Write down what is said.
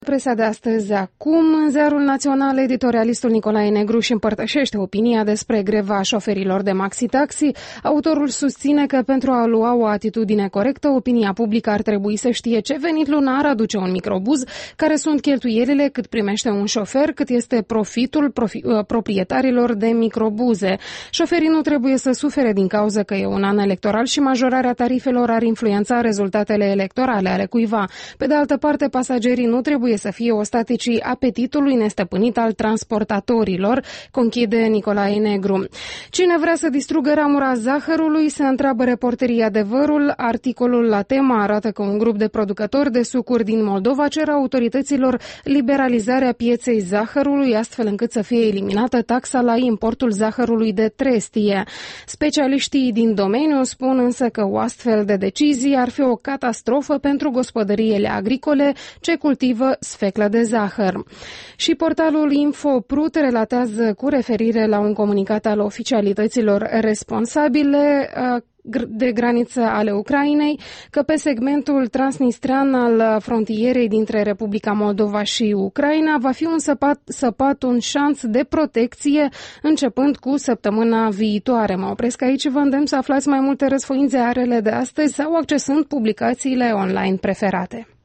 Presa de astăzi acum, în Ziarul Național, editorialistul Nicolae Negru își împărtășește opinia despre greva șoferilor de maxi-taxi. Autorul susține că pentru a lua o atitudine corectă, opinia publică ar trebui să știe ce venit lunar aduce un microbuz, care sunt cheltuielile cât primește un șofer, cât este profitul proprietarilor de microbuze. Șoferii nu trebuie să sufere din cauza că e un an electoral și majorarea tarifelor ar influența rezultatele electorale ale cuiva. Pe de altă parte, pasagerii nu trebuie să fie ostaticii apetitului nestăpânit al transportatorilor, conchide Nicolae Negru. Cine vrea să distrugă ramura zahărului, se întreabă Reporterii Adevărul. Articolul la temă arată că un grup de producători de sucuri din Moldova cer autorităților liberalizarea pieței zahărului, astfel încât să fie eliminată taxa la importul zahărului de trestie. Specialiștii din domeniu spun însă că o astfel de decizie ar fi o catastrofă pentru gospodăriile agricole ce cultivă sfeclă de zahăr. Și portalul InfoPrut relatează cu referire la un comunicat al oficialităților responsabile de graniță ale Ucrainei că pe segmentul transnistrean al frontierei dintre Republica Moldova și Ucraina va fi săpat un șanț de protecție începând cu săptămâna viitoare. Mă opresc aici și vă îndemn să aflați mai multe răsfoințe arele de astăzi sau accesând publicațiile online preferate.